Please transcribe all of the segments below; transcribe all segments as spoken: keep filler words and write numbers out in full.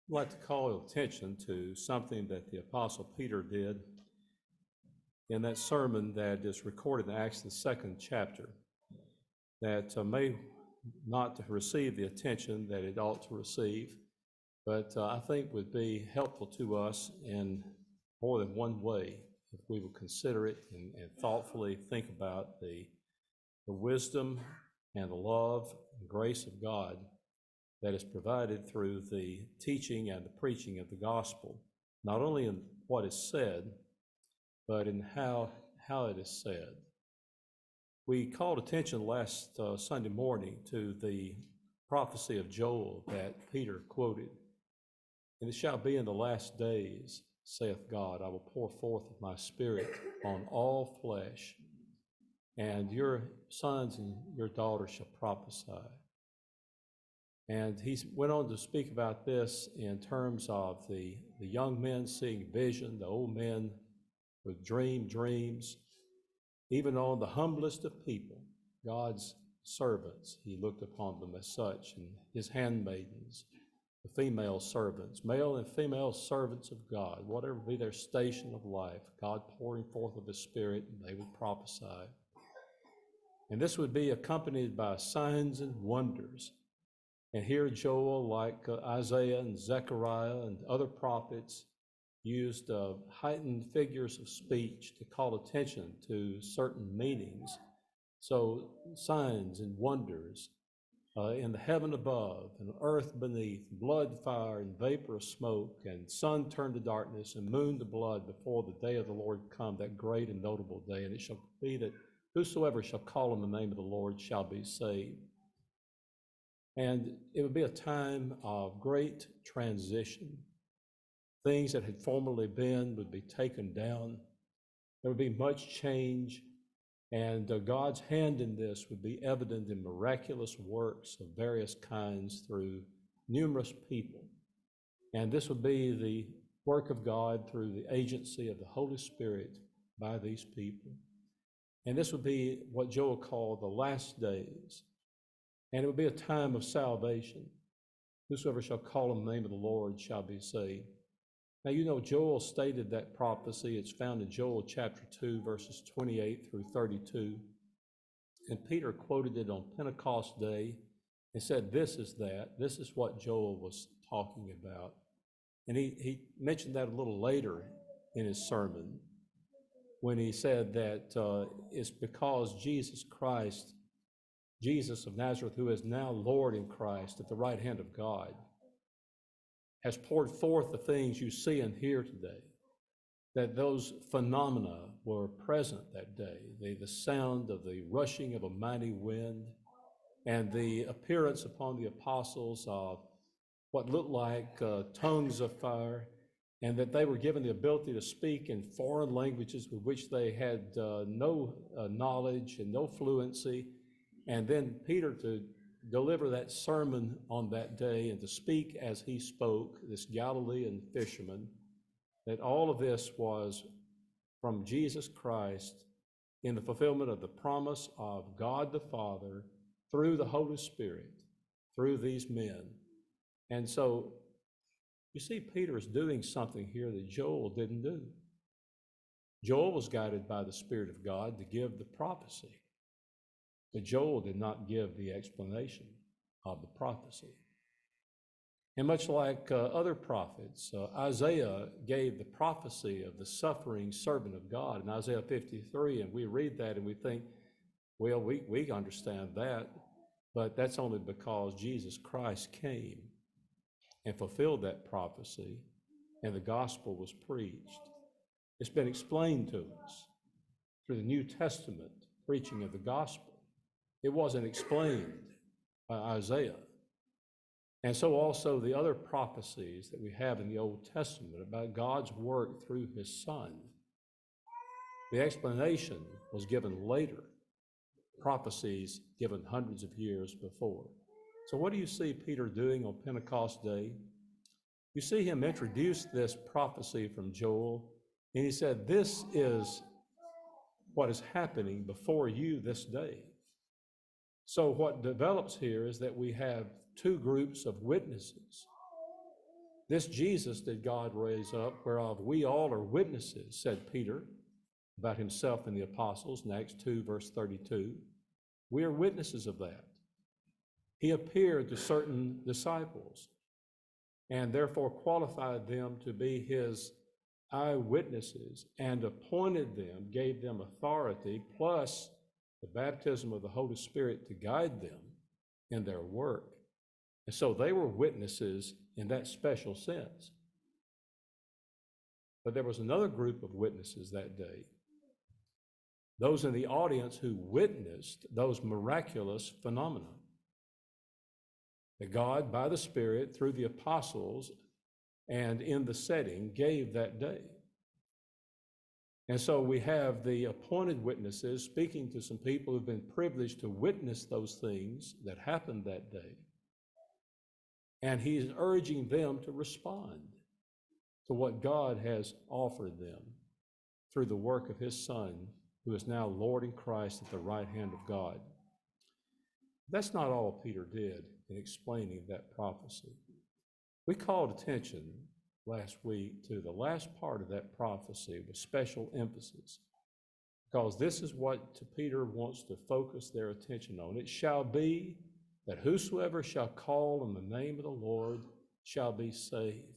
I'd like to call attention to something that the Apostle Peter did in that sermon that is recorded in Acts, the second chapter, that uh, may not receive the attention that it ought to receive, but uh, I think would be helpful to us in more than one way if we will consider it and, and thoughtfully think about the, the wisdom and the love and grace of God that is provided through the teaching and the preaching of the gospel, not only in what is said, but in how, how it is said. We called attention last uh, Sunday morning to the prophecy of Joel that Peter quoted. And it shall be in the last days, saith God, I will pour forth of my spirit on all flesh, and your sons and your daughters shall prophesy. And he went on to speak about this in terms of the, the young men seeing vision, the old men would dream dreams. Even on the humblest of people, God's servants, he looked upon them as such, and his handmaidens, the female servants, male and female servants of God, whatever be their station of life, God pouring forth of his spirit, and they would prophesy. And this would be accompanied by signs and wonders. And here Joel, like uh, Isaiah and Zechariah and other prophets, used uh, heightened figures of speech to call attention to certain meanings. So signs and wonders uh, in the heaven above and earth beneath, blood, fire, and vapor of smoke, and sun turned to darkness and moon to blood before the day of the Lord come, that great and notable day. And it shall be that whosoever shall call on the name of the Lord shall be saved. And it would be a time of great transition. Things that had formerly been would be taken down. There would be much change, and uh, God's hand in this would be evident in miraculous works of various kinds through numerous people. And this would be the work of God through the agency of the Holy Spirit by these people. And this would be what Joel called the last days. And it would be a time of salvation. Whosoever shall call on the name of the Lord shall be saved. Now, you know, Joel stated that prophecy. It's found in Joel chapter two, verses twenty-eight through thirty-two. And Peter quoted it on Pentecost Day and said, this is that. This is what Joel was talking about. And he, he mentioned that a little later in his sermon when he said that uh, it's because Jesus Christ, Jesus of Nazareth, who is now Lord in Christ at the right hand of God, has poured forth the things you see and hear today, that those phenomena were present that day, the, the sound of the rushing of a mighty wind and the appearance upon the apostles of what looked like uh, tongues of fire, and that they were given the ability to speak in foreign languages with which they had uh, no uh, knowledge and no fluency. And then Peter to deliver that sermon on that day and to speak as he spoke, this Galilean fisherman, that all of this was from Jesus Christ in the fulfillment of the promise of God the Father through the Holy Spirit, through these men. And so you see Peter is doing something here that Joel didn't do. Joel was guided by the Spirit of God to give the prophecy. But Joel did not give the explanation of the prophecy. And much like uh, other prophets, uh, Isaiah gave the prophecy of the suffering servant of God in Isaiah fifty-three, and we read that and we think, well, we, we understand that, but that's only because Jesus Christ came and fulfilled that prophecy, and the gospel was preached. It's been explained to us through the New Testament preaching of the gospel. It wasn't explained by Isaiah. And so also the other prophecies that we have in the Old Testament about God's work through his Son. The explanation was given later, prophecies given hundreds of years before. So what do you see Peter doing on Pentecost Day? You see him introduce this prophecy from Joel, and he said, this is what is happening before you this day. So what develops here is that we have two groups of witnesses. This Jesus did God raise up, whereof we all are witnesses, said Peter about himself and the apostles in Acts two, verse thirty-two. We are witnesses of that. He appeared to certain disciples and therefore qualified them to be his eyewitnesses and appointed them, gave them authority, plus the baptism of the Holy Spirit to guide them in their work. And so they were witnesses in that special sense. But there was another group of witnesses that day, those in the audience who witnessed those miraculous phenomena that God, by the Spirit, through the apostles, and in the setting, gave that day. And so we have the appointed witnesses speaking to some people who've been privileged to witness those things that happened that day. And he's urging them to respond to what God has offered them through the work of his Son, who is now Lord in Christ at the right hand of God. That's not all Peter did in explaining that prophecy. We called attention last week to the last part of that prophecy with special emphasis, because this is what Peter wants to focus their attention on. It shall be that whosoever shall call on the name of the Lord shall be saved.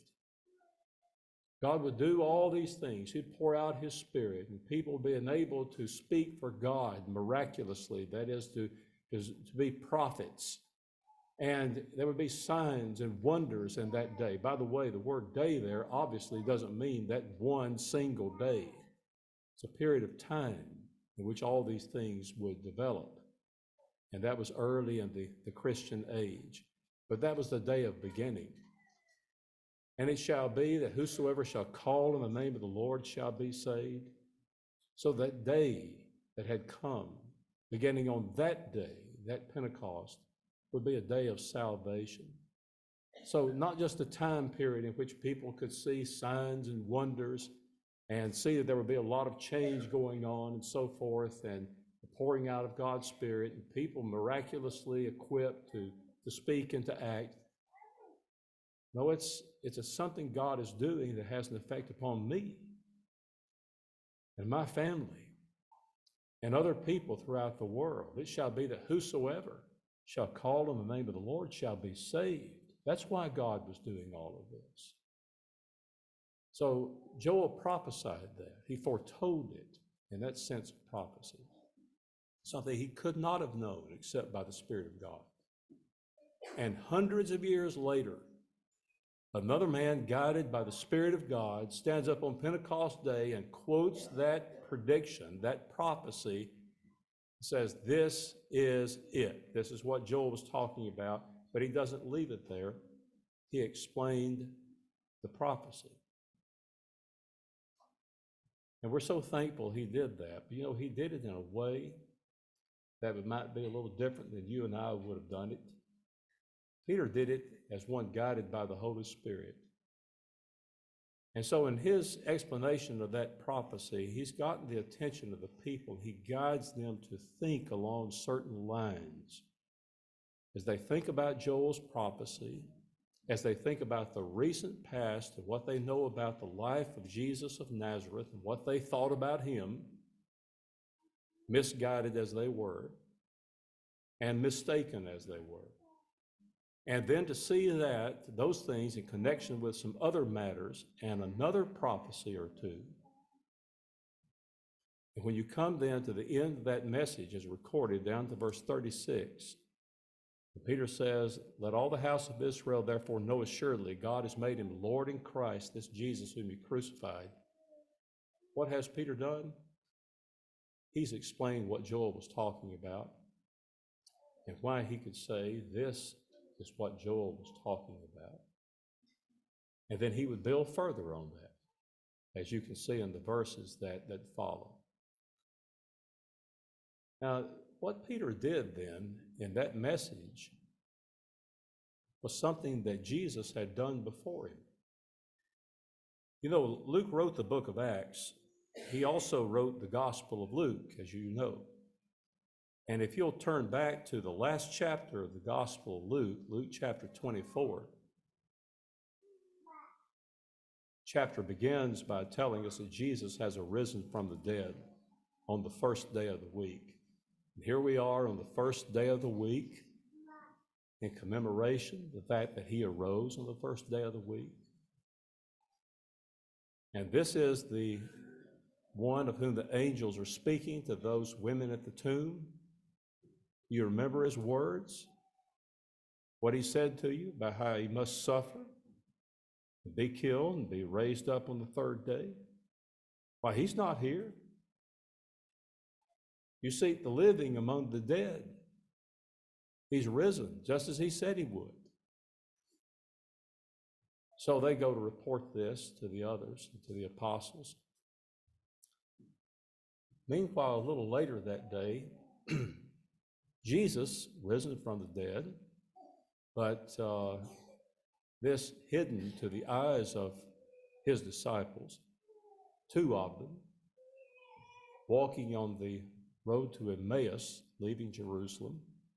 God would do all these things. He'd pour out his Spirit, and people being able to speak for God miraculously, that is, to, is to be prophets. And there would be signs and wonders in that day. By the way, the word day there obviously doesn't mean that one single day. It's a period of time in which all these things would develop. And that was early in the, the Christian age. But that was the day of beginning. And it shall be that whosoever shall call on the name of the Lord shall be saved. So that day that had come, beginning on that day, that Pentecost, would be a day of salvation. So not just a time period in which people could see signs and wonders and see that there would be a lot of change going on and so forth, and the pouring out of God's Spirit, and people miraculously equipped to, to speak and to act. No, it's, it's a, something God is doing that has an effect upon me and my family and other people throughout the world. It shall be that whosoever shall call on the name of the Lord shall be saved. That's why God was doing all of this. So Joel prophesied that. He foretold it in that sense of prophecy, something he could not have known except by the Spirit of God. And hundreds of years later, another man guided by the Spirit of God stands up on Pentecost Day and quotes that prediction, that prophecy, says, this is it. This is what Joel was talking about, but he doesn't leave it there. He explained the prophecy. And we're so thankful he did that. But you know, he did it in a way that it might be a little different than you and I would have done it. Peter did it as one guided by the Holy Spirit. And so in his explanation of that prophecy, he's gotten the attention of the people. He guides them to think along certain lines. As they think about Joel's prophecy, as they think about the recent past and what they know about the life of Jesus of Nazareth and what they thought about him, misguided as they were, and mistaken as they were. And then to see that, those things in connection with some other matters and another prophecy or two. And when you come then to the end of that message as recorded down to verse thirty-six, Peter says, let all the house of Israel therefore know assuredly God has made him Lord in Christ, this Jesus whom you crucified. What has Peter done? He's explained what Joel was talking about and why he could say this is what Joel was talking about. And then he would build further on that, as you can see in the verses that, that follow. Now, what Peter did then in that message was something that Jesus had done before him. You know, Luke wrote the book of Acts. He also wrote the Gospel of Luke, as you know. And if you'll turn back to the last chapter of the Gospel of Luke, Luke chapter twenty-four, chapter begins by telling us that Jesus has arisen from the dead on the first day of the week. And here we are on the first day of the week in commemoration of the fact that he arose on the first day of the week. And this is the one of whom the angels are speaking to those women at the tomb. You remember his words? What he said to you about how he must suffer, and be killed, and be raised up on the third day? Why, he's not here. You seek the living among the dead. He's risen, just as he said he would. So they go to report this to the others, to the apostles. Meanwhile, a little later that day, Jesus, risen from the dead, but uh, this hidden to the eyes of his disciples, two of them, walking on the road to Emmaus, leaving Jerusalem,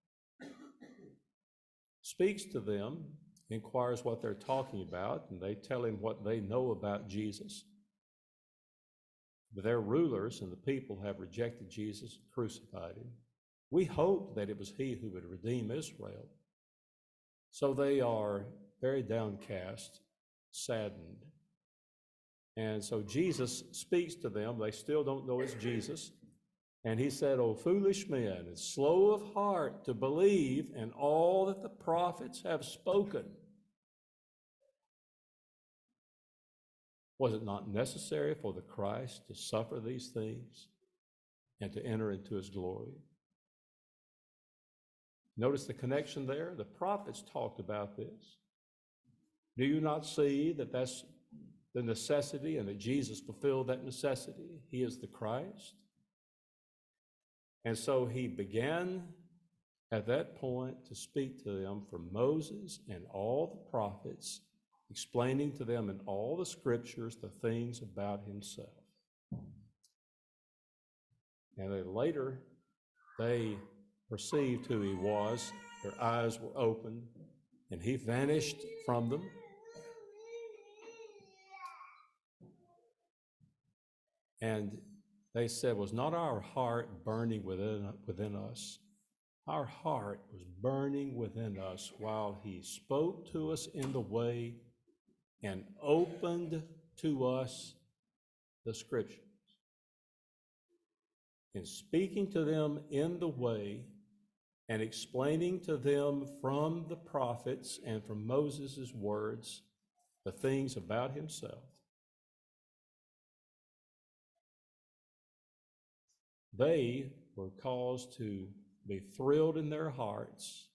speaks to them, inquires what they're talking about, and they tell him what they know about Jesus. But their rulers and the people have rejected Jesus and crucified him. We hoped that it was he who would redeem Israel. So they are very downcast, saddened. And so Jesus speaks to them. They still don't know it's Jesus. And he said, "O foolish men, and slow of heart to believe in all that the prophets have spoken." Was it not necessary for the Christ to suffer these things and to enter into his glory? Notice the connection there. The prophets talked about this. Do you not see that that's the necessity and that Jesus fulfilled that necessity? He is the Christ. And so he began at that point to speak to them from Moses and all the prophets, explaining to them in all the scriptures the things about himself. And then later, they perceived who he was. Their eyes were opened, and he vanished from them. And they said, "Was not our heart burning within, within us?" Our heart was burning within us while he spoke to us in the way and opened to us the scriptures. In speaking to them in the way and explaining to them from the prophets and from Moses' words the things about himself, they were caused to be thrilled in their hearts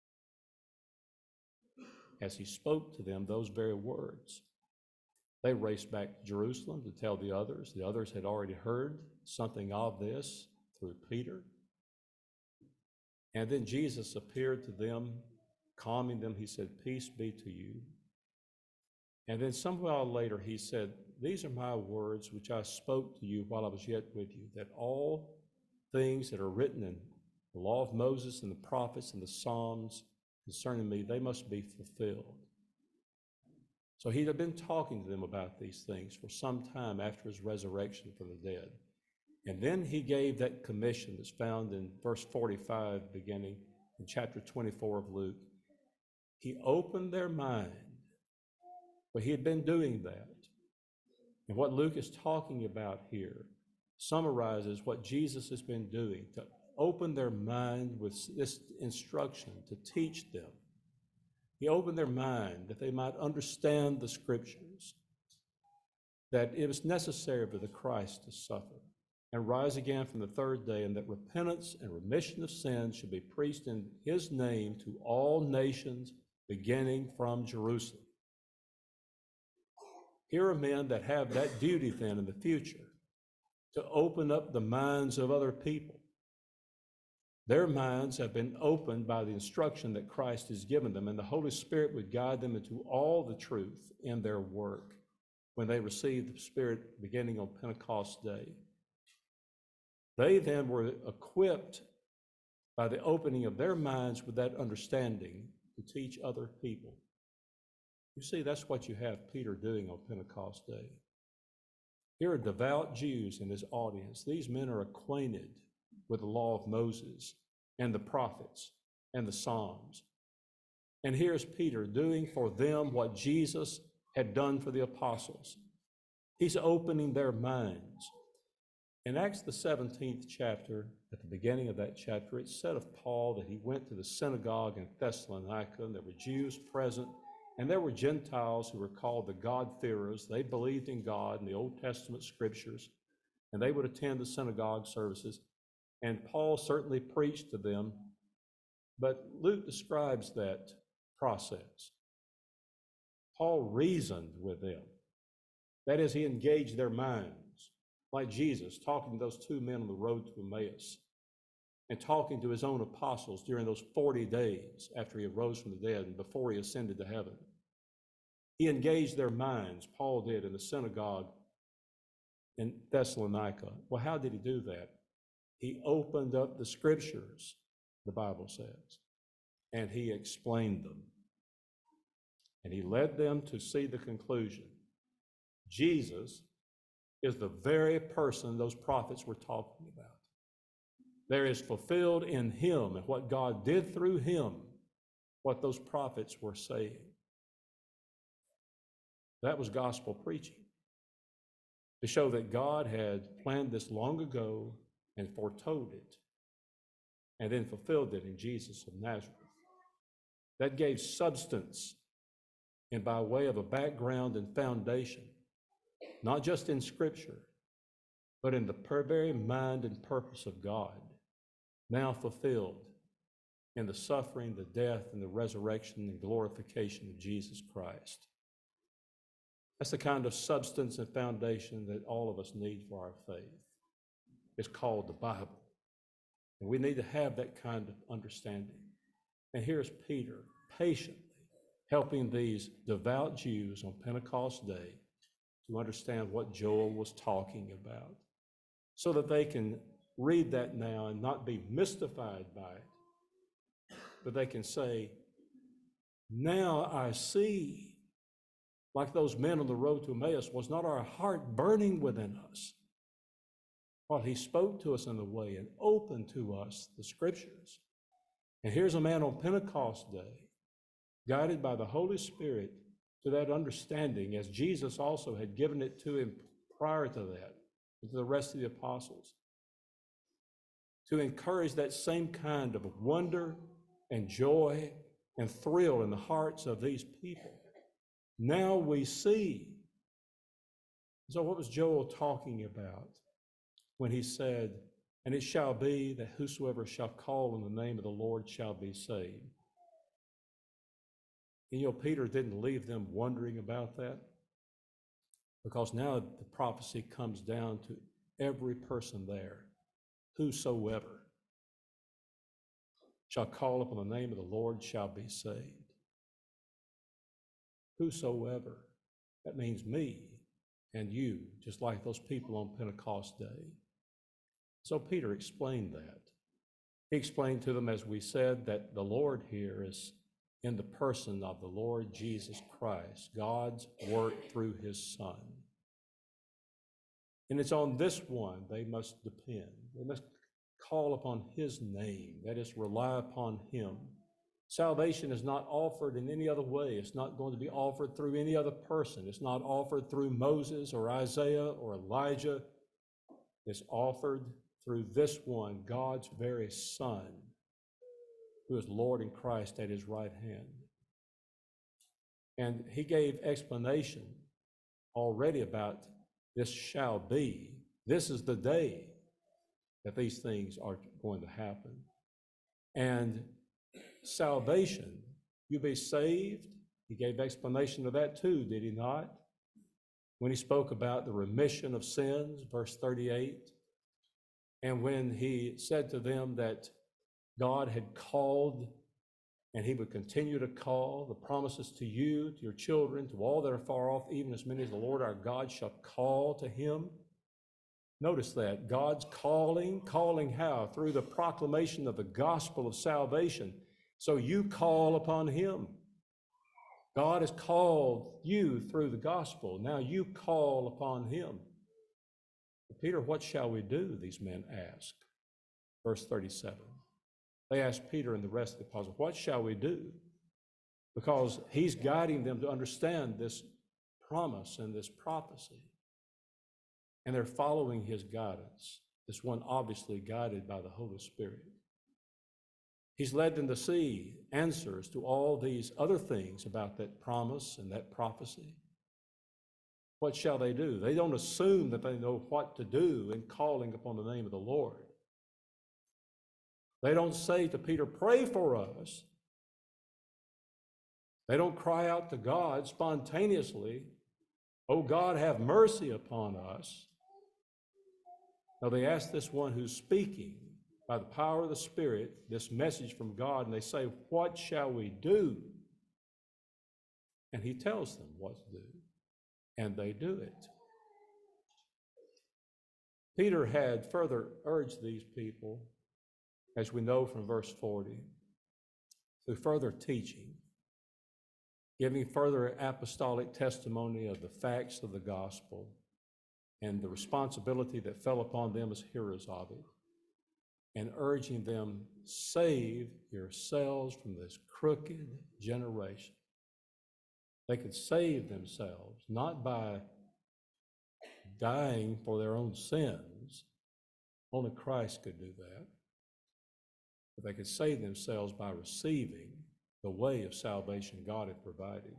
as he spoke to them those very words. They raced back to Jerusalem to tell the others. The others had already heard something of this through Peter. And then Jesus appeared to them, calming them. He said, "Peace be to you." And then some while later he said, "These are my words which I spoke to you while I was yet with you, that all things that are written in the law of Moses and the prophets and the Psalms concerning me, they must be fulfilled." So he had been talking to them about these things for some time after his resurrection from the dead. And then he gave that commission that's found in verse forty-five, beginning in chapter twenty-four of Luke. He opened their mind. But he had been doing that. And what Luke is talking about here summarizes what Jesus has been doing, to open their mind with this instruction, to teach them. He opened their mind that they might understand the scriptures, that it was necessary for the Christ to suffer and rise again from the third day, and that repentance and remission of sins should be preached in his name to all nations, beginning from Jerusalem. Here are men that have that duty then in the future, to open up the minds of other people. Their minds have been opened by the instruction that Christ has given them, and the Holy Spirit would guide them into all the truth in their work when they received the Spirit beginning on Pentecost Day. They then were equipped by the opening of their minds with that understanding to teach other people. You see, that's what you have Peter doing on Pentecost Day. Here are devout Jews in his audience. These men are acquainted with the law of Moses and the prophets and the Psalms. And here's Peter doing for them what Jesus had done for the apostles. He's opening their minds. In Acts the seventeenth chapter, at the beginning of that chapter, it said of Paul that he went to the synagogue in Thessalonica, and there were Jews present, and there were Gentiles who were called the God-fearers. They believed in God and the Old Testament scriptures, and they would attend the synagogue services. And Paul certainly preached to them, but Luke describes that process. Paul reasoned with them. That is, he engaged their minds, like Jesus, talking to those two men on the road to Emmaus, and talking to his own apostles during those forty days after he arose from the dead and before he ascended to heaven. He engaged their minds, Paul did, in the synagogue in Thessalonica. Well, how did he do that? He opened up the scriptures, the Bible says, and he explained them. And he led them to see the conclusion. Jesus is the very person those prophets were talking about. There is fulfilled in him, and what God did through him, what those prophets were saying. That was gospel preaching, to show that God had planned this long ago and foretold it, and then fulfilled it in Jesus of Nazareth. That gave substance, and by way of a background and foundation, not just in Scripture, but in the very mind and purpose of God, now fulfilled in the suffering, the death, and the resurrection and glorification of Jesus Christ. That's the kind of substance and foundation that all of us need for our faith. It's called the Bible. And we need to have that kind of understanding. And here's Peter patiently helping these devout Jews on Pentecost Day to understand what Joel was talking about, so that they can read that now and not be mystified by it, but they can say, now I see, like those men on the road to Emmaus, was not our heart burning within us while he spoke to us in the way and opened to us the scriptures? And here's a man on Pentecost Day, guided by the Holy Spirit to that understanding, as Jesus also had given it to him prior to that, and to the rest of the apostles, to encourage that same kind of wonder and joy and thrill in the hearts of these people. Now we see. So what was Joel talking about when he said, and it shall be that whosoever shall call on the name of the Lord shall be saved? And you know, Peter didn't leave them wondering about that, because now the prophecy comes down to every person there. Whosoever shall call upon the name of the Lord shall be saved. Whosoever. That means me and you, just like those people on Pentecost Day. So Peter explained that. He explained to them, as we said, that the Lord here is in the person of the Lord Jesus Christ, God's work through his Son. And it's on this one they must depend. They must call upon his name, that is, rely upon him. Salvation is not offered in any other way. It's not going to be offered through any other person. It's not offered through Moses or Isaiah or Elijah. It's offered through this one, God's very Son, who is Lord in Christ at his right hand. And he gave explanation already about this shall be. This is the day that these things are going to happen. And salvation, you be saved. He gave explanation of that too, did he not? When he spoke about the remission of sins, verse thirty-eight, and when he said to them that God had called and he would continue to call, the promises to you, to your children, to all that are far off, even as many as the Lord our God shall call to him. Notice that, God's calling, calling how? Through the proclamation of the gospel of salvation. So you call upon him. God has called you through the gospel. Now you call upon him. Peter, what shall we do? These men ask. Verse thirty-seven. They asked Peter and the rest of the apostles, what shall we do? Because he's guiding them to understand this promise and this prophecy. And they're following his guidance, this one obviously guided by the Holy Spirit. He's led them to see answers to all these other things about that promise and that prophecy. What shall they do? They don't assume that they know what to do in calling upon the name of the Lord. They don't say to Peter, pray for us. They don't cry out to God spontaneously, oh God, have mercy upon us. No, they ask this one who's speaking by the power of the Spirit, this message from God, and they say, what shall we do? And he tells them what to do, and they do it. Peter had further urged these people, as we know from verse forty, through further teaching, giving further apostolic testimony of the facts of the gospel and the responsibility that fell upon them as hearers of it, and urging them, save yourselves from this crooked generation. They could save themselves not by dying for their own sins. Only Christ could do that. But they could save themselves by receiving the way of salvation God had provided.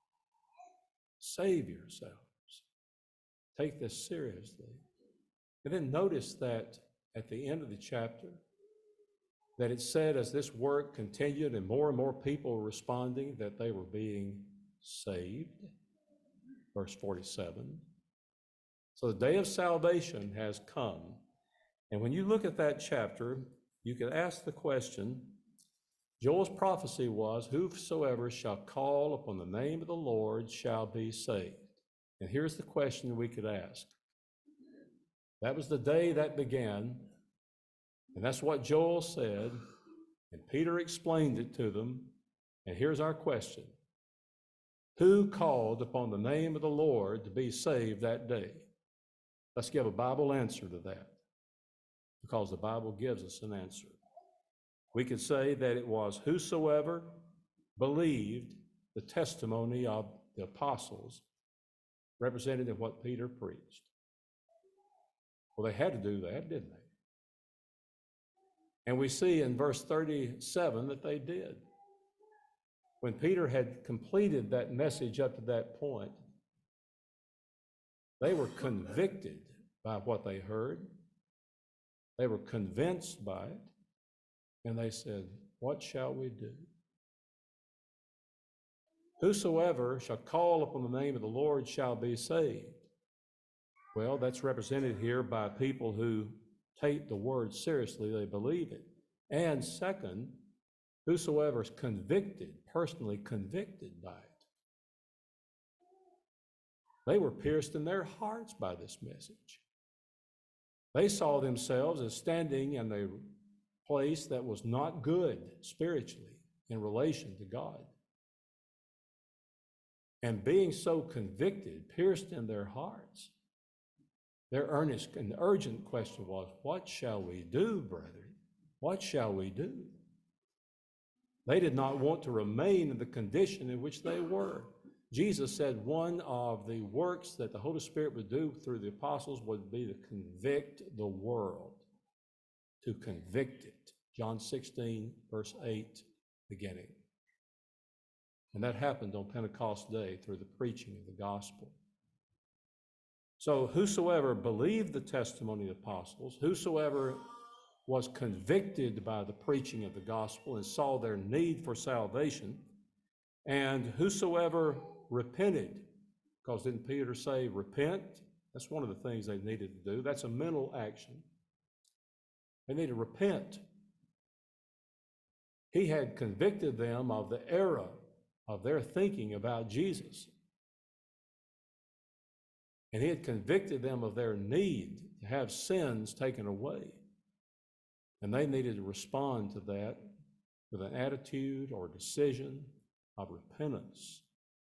Save yourselves. Take this seriously. And then notice that at the end of the chapter, that it said as this work continued and more and more people were responding, that they were being saved. Verse forty-seven. So the day of salvation has come. And when you look at that chapter, you could ask the question, Joel's prophecy was, whosoever shall call upon the name of the Lord shall be saved. And here's the question we could ask. That was the day that began, and that's what Joel said, and Peter explained it to them. And here's our question. Who called upon the name of the Lord to be saved that day? Let's give a Bible answer to that, because the Bible gives us an answer. We could say that it was whosoever believed the testimony of the apostles represented in what Peter preached. Well, they had to do that, didn't they? And we see in verse thirty-seven that they did. When Peter had completed that message up to that point, they were convicted by what they heard. They were convinced by it. And they said, what shall we do? Whosoever shall call upon the name of the Lord shall be saved. Well, that's represented here by people who take the word seriously, they believe it. And second, whosoever is convicted, personally convicted by it. They were pierced in their hearts by this message. They saw themselves as standing in a place that was not good spiritually in relation to God. And being so convicted, pierced in their hearts, their earnest and urgent question was, what shall we do, brethren? What shall we do? They did not want to remain in the condition in which they were. Jesus said one of the works that the Holy Spirit would do through the apostles would be to convict the world, to convict it. John sixteen, verse eight, beginning. And that happened on Pentecost Day through the preaching of the gospel. So whosoever believed the testimony of the apostles, whosoever was convicted by the preaching of the gospel and saw their need for salvation, and whosoever repented, because didn't Peter say repent? That's one of the things they needed to do. That's a mental action. They need to repent. He had convicted them of the error of their thinking about Jesus. And he had convicted them of their need to have sins taken away. And they needed to respond to that with an attitude or decision of repentance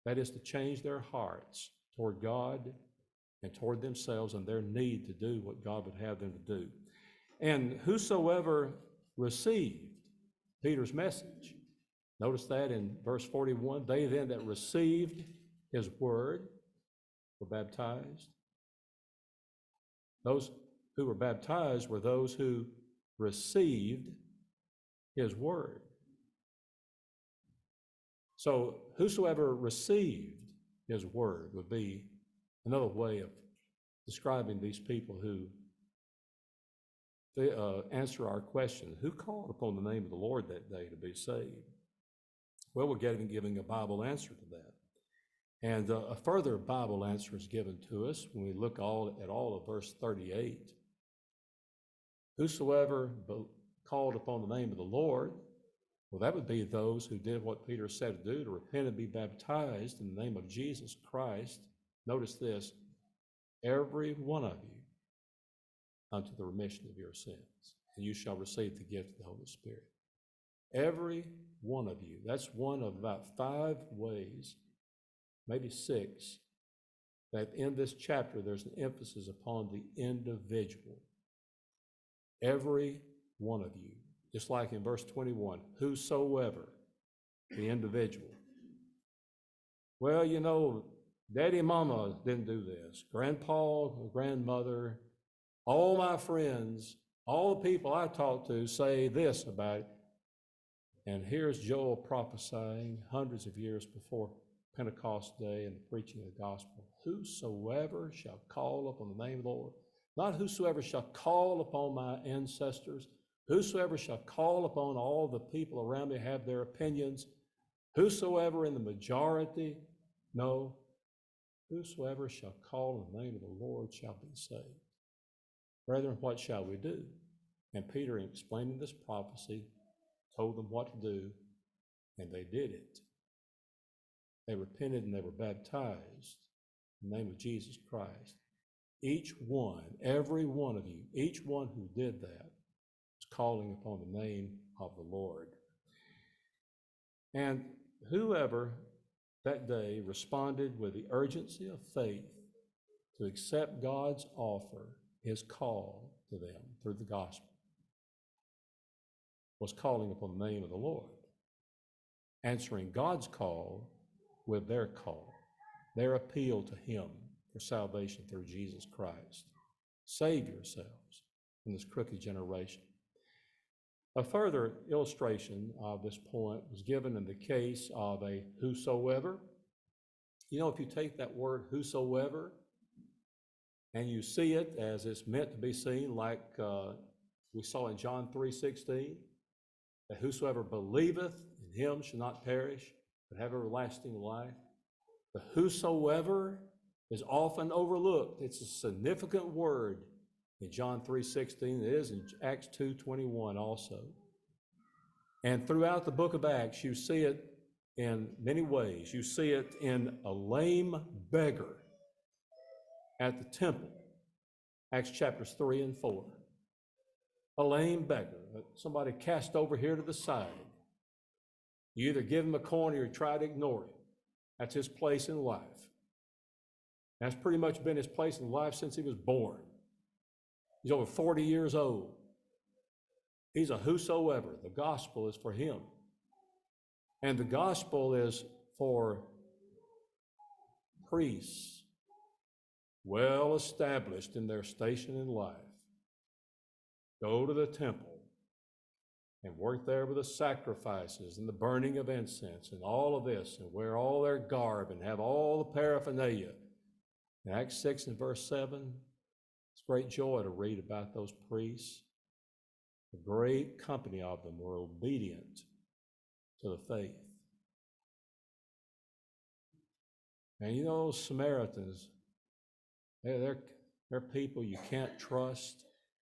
That is to change their hearts toward God and toward themselves and their need to do what God would have them to do. And whosoever received Peter's message, notice that in verse forty-one, they then that received his word were baptized. Those who were baptized were those who received his word. So whosoever received his word would be another way of describing these people who they, uh, answer our question, who called upon the name of the Lord that day to be saved? Well, we're getting giving a Bible answer to that. And uh, a further Bible answer is given to us when we look all at all of verse thirty-eight. Whosoever be- called upon the name of the Lord, well, that would be those who did what Peter said to do, to repent and be baptized in the name of Jesus Christ. Notice this, every one of you unto the remission of your sins, and you shall receive the gift of the Holy Spirit. Every one of you. That's one of about five ways, maybe six, that in this chapter there's an emphasis upon the individual. Every one of you. Just like in verse twenty-one, whosoever, the individual. Well, you know, daddy and mama didn't do this. Grandpa, grandmother, all my friends, all the people I talk to say this about it. And here's Joel prophesying hundreds of years before Pentecost Day and the preaching of the gospel. Whosoever shall call upon the name of the Lord, not whosoever shall call upon my ancestors, whosoever shall call upon all the people around me have their opinions, whosoever in the majority, no, whosoever shall call on the name of the Lord shall be saved. Brethren, what shall we do? And Peter, in explaining this prophecy, told them what to do, and they did it. They repented and they were baptized in the name of Jesus Christ. Each one, every one of you, each one who did that was calling upon the name of the Lord. And whoever that day responded with the urgency of faith to accept God's offer, his call to them through the gospel, was calling upon the name of the Lord, answering God's call with their call, their appeal to him for salvation through Jesus Christ. Save yourselves from this crooked generation. A further illustration of this point was given in the case of a whosoever. You know, if you take that word whosoever and you see it as it's meant to be seen, like uh, we saw in John three sixteen, that whosoever believeth in him shall not perish, but have everlasting life. The whosoever is often overlooked. It's a significant word in John three sixteen. It is in Acts two twenty-one also. And throughout the book of Acts, you see it in many ways. You see it in a lame beggar at the temple, Acts chapters three and four. A lame beggar, somebody cast over here to the side. You either give him a coin or you try to ignore him. That's his place in life. That's pretty much been his place in life since he was born. He's over forty years old. He's a whosoever. The gospel is for him. And the gospel is for priests well established in their station in life. Go to the temple and work there with the sacrifices and the burning of incense and all of this, and wear all their garb and have all the paraphernalia. In Acts six and verse seven, it's great joy to read about those priests. A great company of them were obedient to the faith. And you know, those Samaritans, they're, they're, they're people you can't trust.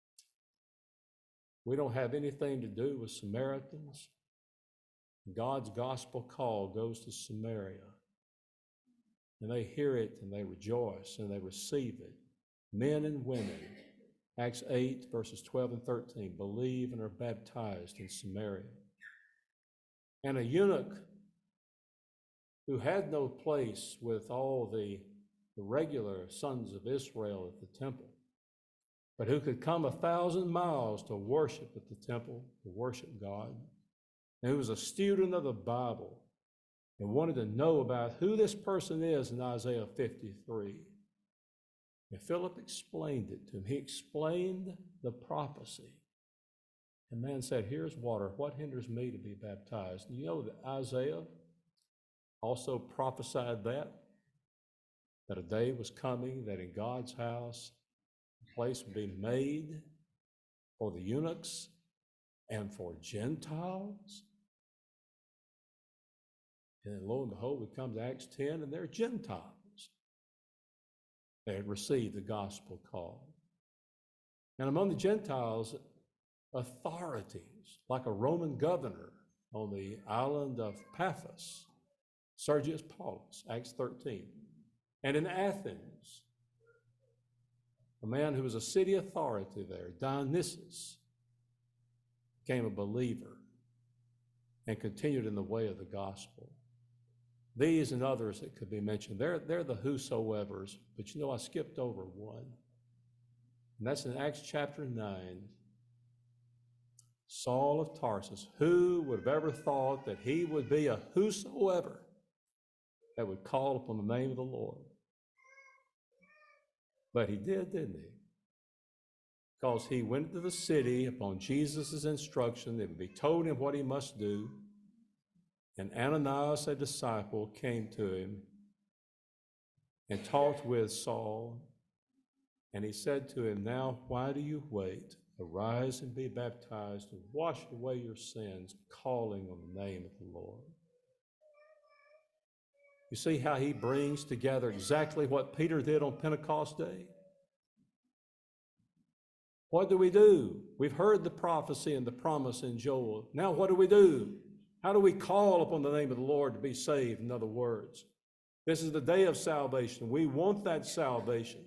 We don't have anything to do with Samaritans. God's gospel call goes to Samaria. And they hear it and they rejoice and they receive it. Men and women, Acts eight, verses twelve and thirteen, believe and are baptized in Samaria. And a eunuch who had no place with all the, the regular sons of Israel at the temple, but who could come a thousand miles to worship at the temple, to worship God, and who was a student of the Bible and wanted to know about who this person is in Isaiah fifty-three. And Philip explained it to him. He explained the prophecy. And man said, here's water. What hinders me to be baptized? And you know that Isaiah also prophesied that, that a day was coming that in God's house, a place would be made for the eunuchs and for Gentiles. And then lo and behold, we come to Acts ten, and they're Gentiles. They had received the gospel call. And among the Gentiles, authorities, like a Roman governor on the island of Paphos, Sergius Paulus, Acts thirteen. And in Athens, a man who was a city authority there, Dionysius, became a believer and continued in the way of the gospel. These and others that could be mentioned, they're, they're the whosoevers, but you know, I skipped over one. And that's in Acts chapter nine. Saul of Tarsus. Who would have ever thought that he would be a whosoever that would call upon the name of the Lord? But he did, didn't he? Because he went into the city upon Jesus' instruction. It would be told him what he must do. And Ananias, a disciple, came to him and talked with Saul. And he said to him, now, why do you wait? Arise and be baptized and wash away your sins, calling on the name of the Lord. You see how he brings together exactly what Peter did on Pentecost Day? What do we do? We've heard the prophecy and the promise in Joel. Now what do we do? How do we call upon the name of the Lord to be saved? In other words, this is the day of salvation. We want that salvation.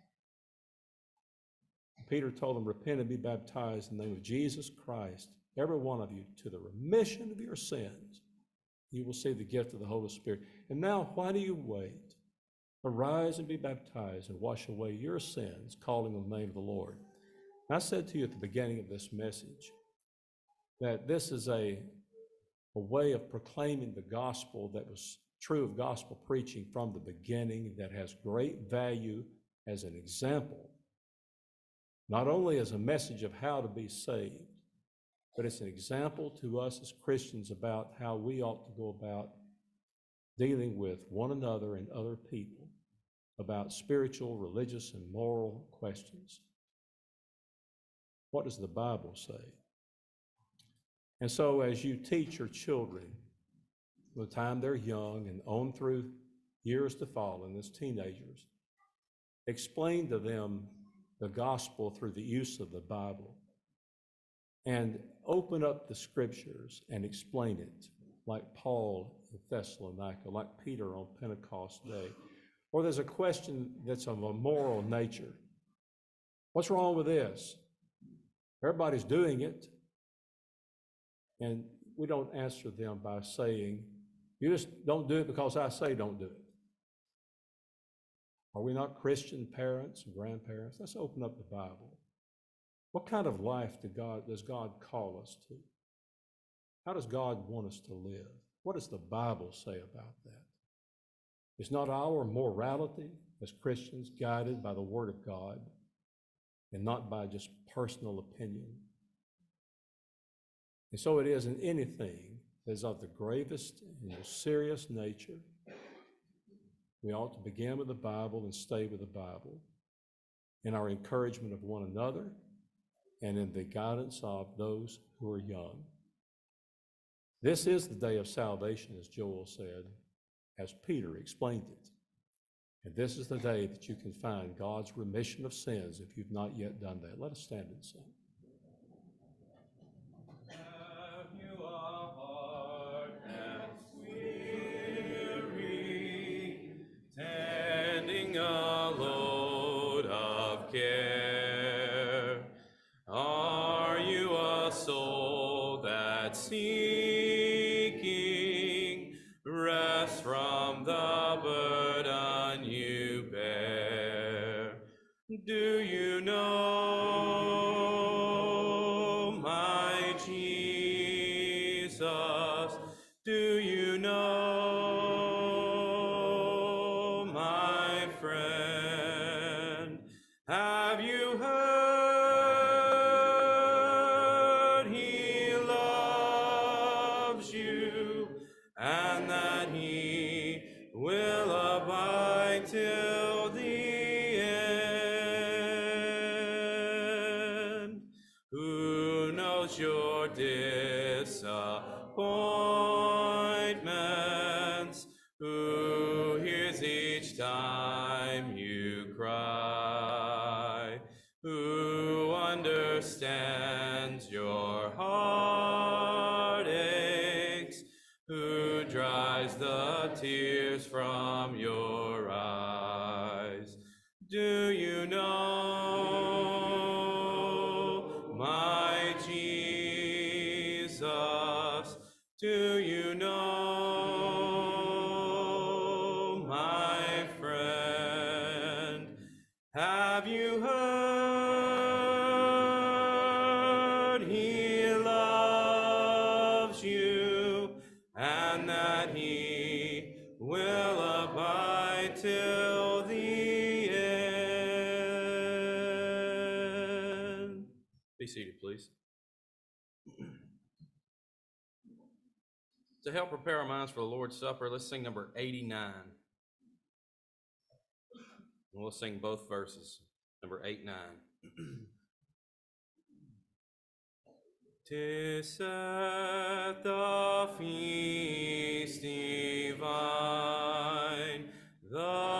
Peter told them, repent and be baptized in the name of Jesus Christ, every one of you, to the remission of your sins. You will see the gift of the Holy Spirit. And now, why do you wait? Arise and be baptized and wash away your sins, calling on the name of the Lord. And I said to you at the beginning of this message that this is a, a way of proclaiming the gospel that was true of gospel preaching from the beginning, that has great value as an example, not only as a message of how to be saved, but it's an example to us as Christians about how we ought to go about dealing with one another and other people about spiritual, religious, and moral questions. What does the Bible say? And so as you teach your children, from the time they're young and on through years to follow, and as teenagers, explain to them the gospel through the use of the Bible, and open up the scriptures and explain it, like Paul in Thessalonica, like Peter on Pentecost Day. Or there's a question that's of a moral nature. What's wrong with this? Everybody's doing it. And we don't answer them by saying, you just don't do it because I say don't do it. Are we not Christian parents and grandparents? Let's open up the Bible. What kind of life do God, does God call us to? How does God want us to live? What does the Bible say about that? Is not our morality as Christians guided by the Word of God and not by just personal opinion? And so it is in anything that is of the gravest and most serious nature. We ought to begin with the Bible and stay with the Bible in our encouragement of one another and in the guidance of those who are young. This is the day of salvation, as Joel said, as Peter explained it. And this is the day that you can find God's remission of sins if you've not yet done that. Let us stand and sing. Seeking rest from Jesus, do you know, my friend? Have you heard he loves you, and that he will abide till the end? Who knows your disappointments? Who hears each time you cry? Who understands your heartaches? Who dries the tears from your eyes? Do you know, my Jesus? Do you know, my friend? Have you heard he loves you, and that he will abide till the end? Be seated, please. To help prepare our minds for the Lord's Supper, let's sing number eighty-nine. And we'll sing both verses, number eight, nine. "'Tis at the feast divine, the